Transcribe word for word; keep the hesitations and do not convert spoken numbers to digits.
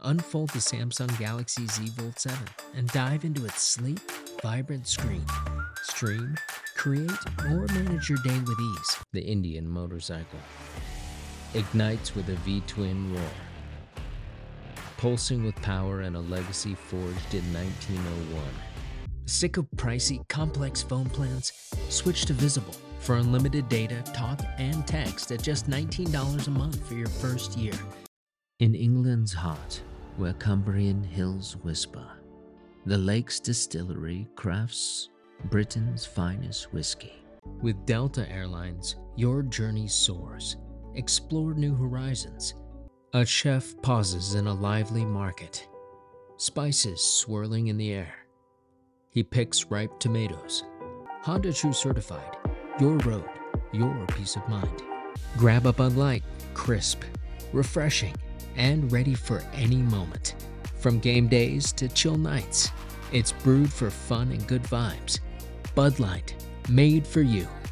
Unfold the Samsung Galaxy Z Fold seven and dive into its sleek, vibrant screen. Stream, create, or manage your day with ease. The Indian motorcycle ignites with a V-twin roar, pulsing with power and a legacy forged in nineteen oh one. Sick of pricey, complex phone plans? Switch to Visible for unlimited data, talk, and text at just nineteen dollars a month for your first year. In England's heart, where Cumbrian hills whisper, the Lakes Distillery crafts Britain's finest whiskey. With Delta Airlines, your journey soars. Explore new horizons. A chef pauses in a lively market, spices swirling in the air. He picks ripe tomatoes. Honda True Certified, your road, your peace of mind. Grab a Bud Light, crisp, refreshing, and ready for any moment. From game days to chill nights, it's brewed for fun and good vibes. Bud Light, made for you.